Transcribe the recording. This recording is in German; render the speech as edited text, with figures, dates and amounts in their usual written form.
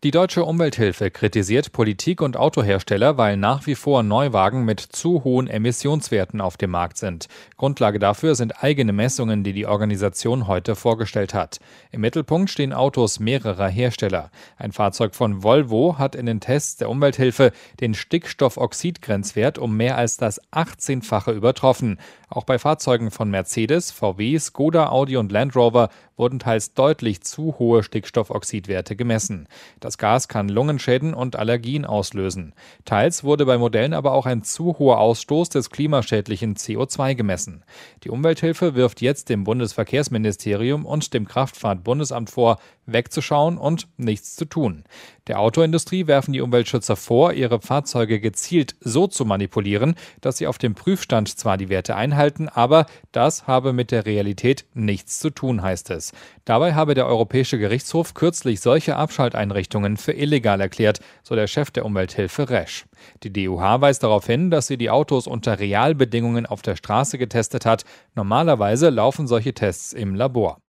Die Deutsche Umwelthilfe kritisiert Politik und Autohersteller, weil nach wie vor Neuwagen mit zu hohen Emissionswerten auf dem Markt sind. Grundlage dafür sind eigene Messungen, die die Organisation heute vorgestellt hat. Im Mittelpunkt stehen Autos mehrerer Hersteller. Ein Fahrzeug von Volvo hat in den Tests der Umwelthilfe den Stickstoffoxidgrenzwert um mehr als das 18-fache übertroffen. Auch bei Fahrzeugen von Mercedes, VW, Skoda, Audi und Land Rover wurden teils deutlich zu hohe Stickstoffoxidwerte gemessen. Das Gas kann Lungenschäden und Allergien auslösen. Teils wurde bei Modellen aber auch ein zu hoher Ausstoß des klimaschädlichen CO2 gemessen. Die Umwelthilfe wirft jetzt dem Bundesverkehrsministerium und dem Kraftfahrtbundesamt vor, wegzuschauen und nichts zu tun. Der Autoindustrie werfen die Umweltschützer vor, ihre Fahrzeuge gezielt so zu manipulieren, dass sie auf dem Prüfstand zwar die Werte einhalten, aber das habe mit der Realität nichts zu tun, heißt es. Dabei habe der Europäische Gerichtshof kürzlich solche Abschalteinrichtungen für illegal erklärt, so der Chef der Umwelthilfe Resch. Die DUH weist darauf hin, dass sie die Autos unter Realbedingungen auf der Straße getestet hat. Normalerweise laufen solche Tests im Labor.